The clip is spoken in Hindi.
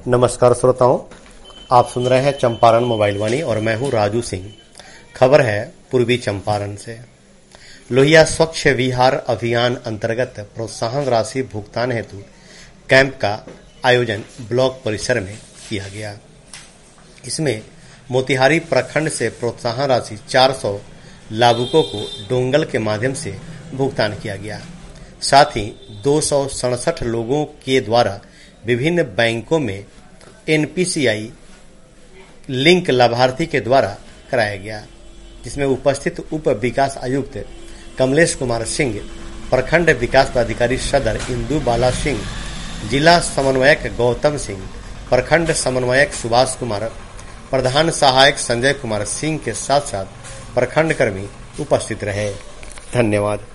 नमस्कार श्रोताओं, आप सुन रहे हैं चंपारण मोबाइल वाणी और मैं हूं राजू सिंह। खबर है पूर्वी चंपारण से। लोहिया स्वच्छ विहार अभियान अंतर्गत प्रोत्साहन राशि भुगतान हेतु कैंप का आयोजन ब्लॉक परिसर में किया गया। इसमें मोतिहारी प्रखंड से प्रोत्साहन राशि 400 लाभुकों को डोंगल के माध्यम से भुगतान किया गया। साथ ही 267 लोगों के द्वारा विभिन्न बैंकों में एनपीसीआई लिंक लाभार्थी के द्वारा कराया गया, जिसमें उपस्थित उप विकास आयुक्त कमलेश कुमार सिंह, प्रखंड विकास पदाधिकारी सदर इंदु बाला सिंह, जिला समन्वयक गौतम सिंह, प्रखंड समन्वयक सुभाष कुमार, प्रधान सहायक संजय कुमार सिंह के साथ साथ प्रखंड कर्मी उपस्थित रहे। धन्यवाद।